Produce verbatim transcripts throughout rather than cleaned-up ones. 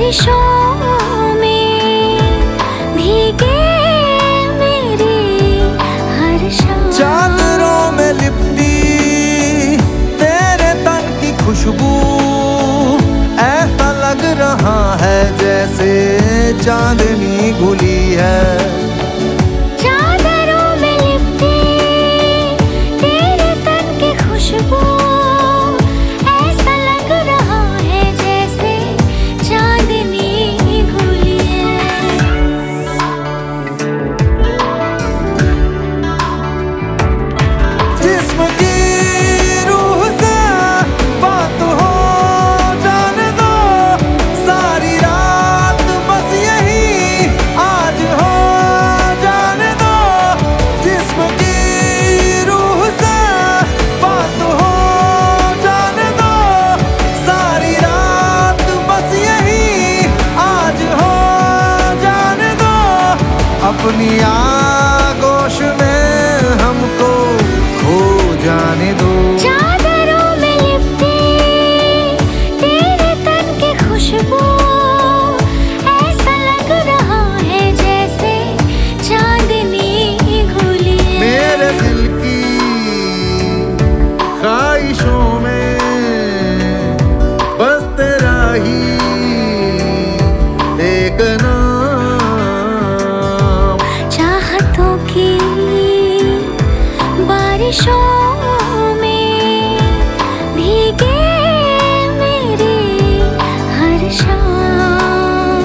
बारिशों में भीगे मेरी हर शाम। चादरों में लिपटी तेरे तन की खुशबू, ऐसा लग रहा है जैसे चांदनी घुली है। अपनी आगोश में हमको खो जाने दो। चादरों में लिपटी तेरे तन की खुशबू, ऐसा लग रहा है जैसे चांदनी घुली है। मेरे दिल की ख्वाहिशों में बस तेरा ही एक नाम। बारिशों में भीगे मेरी हर शाम।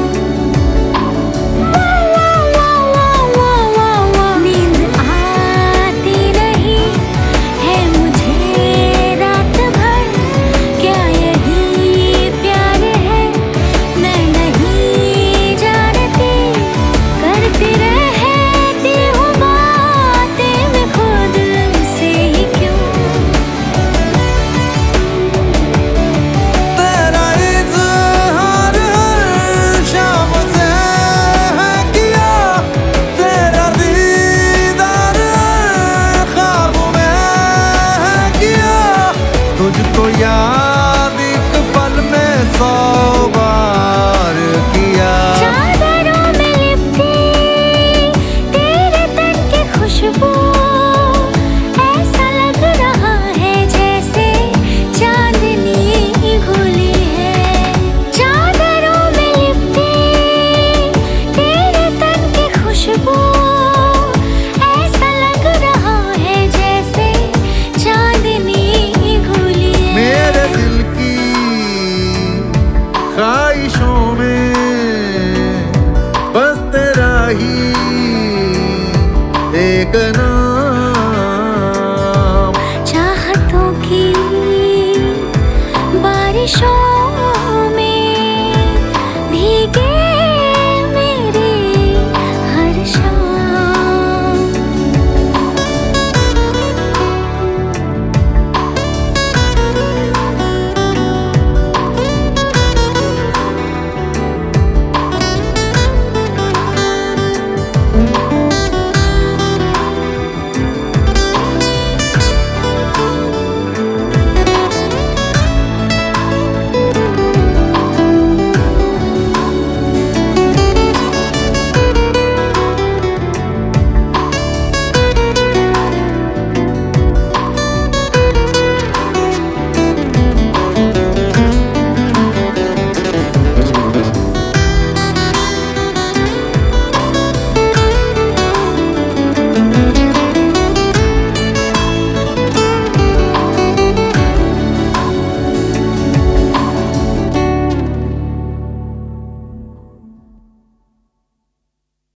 नींद आती नहीं है मुझे रात भर, क्या यही प्यार है मैं नहीं जानती। करती रहती हूँ बातें मैं खुद से ही क्यों। तेरा इज़हार हर शाम से है किया, तेरा दीदार हर ख्वाब में है किया। तुझको याद एक पल में सौ बार किया। चादरों में लिपटी तेरे तन की खुशबू, ऐसा लग रहा है जैसे चांदनी घुली है। चादरों में लिपटी तेरे तन की खुशबू, ऐसा लग रहा है जैसे चांदनी घुली है। मेरे दिल की ख्वाहिशों में बस तेरा ही एक नाम। चाहतों की बारिशों